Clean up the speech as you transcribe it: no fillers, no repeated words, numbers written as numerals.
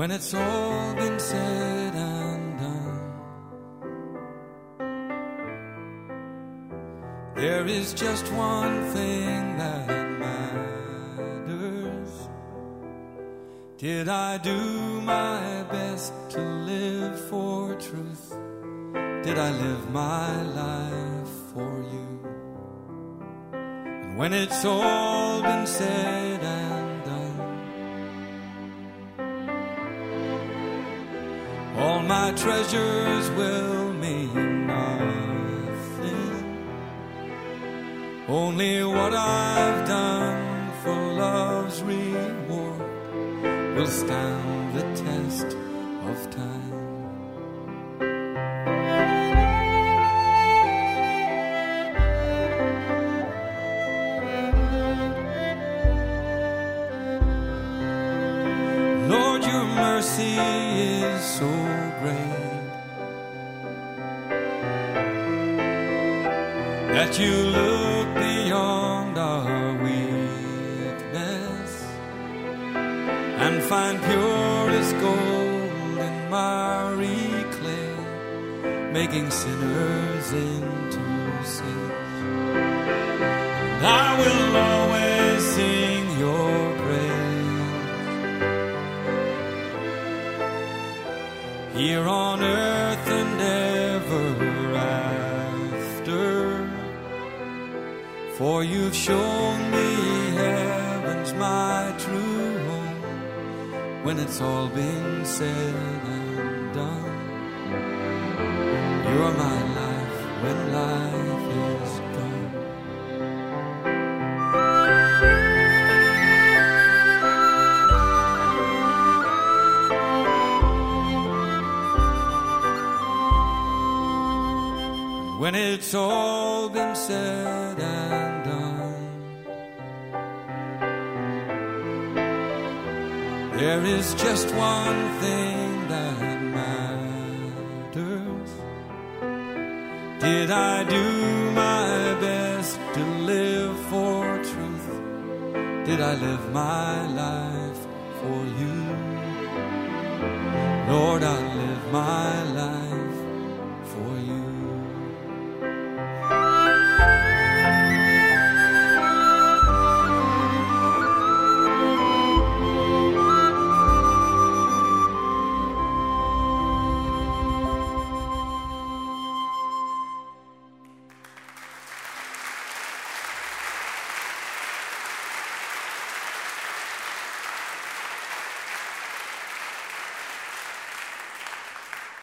when it's all been said and done, there is just one thing that matters. Did I do my best to live for truth? Did I live my life for you? And when it's all been said and done, all my treasures will mean nothing. Only what I've done for love's reward will stand the test of time. Lord, your mercy is so great that you look beyond our weakness and find pure as gold in miry clay, making sinners into saints. And I will always sing your praise, here on earth and ever after, for you've shown me heaven's my true home, when it's all been said and done. You're my life when life is gone. When it's all been said and done, there is just one thing that matters. Did I do my best to live for truth? Did I live my life for you? Lord, I live my life